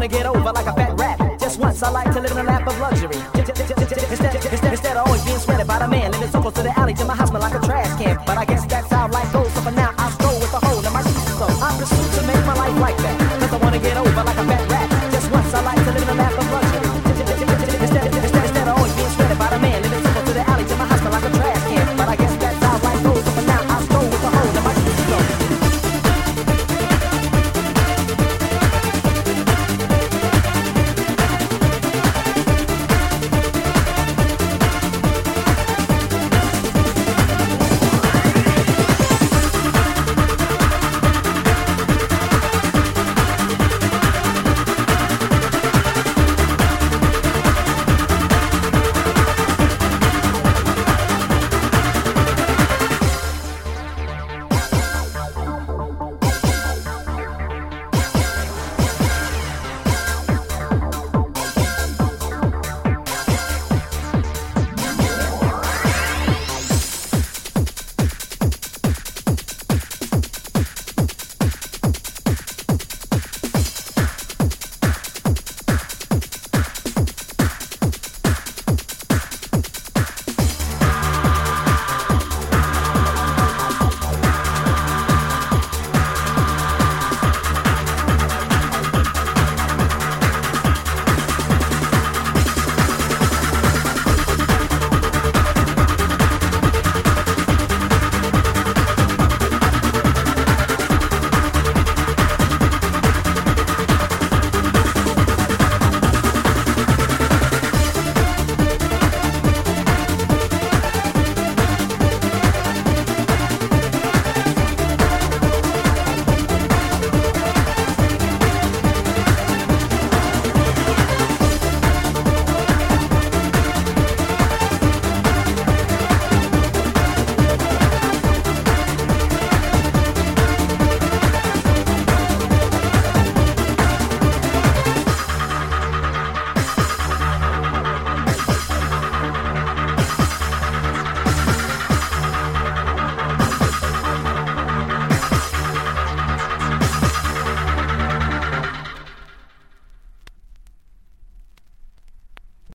wanna get over like a fat rat. Just once I like to live in a lap of luxury. Instead of always being sweated by the man, living so close to the alley till my house smell like a trash can. But I guess that's how life goes. So for now, I'll stroll with a hole in my shoes. So I pursue to make my life like that. Cause I wanna get over like a fat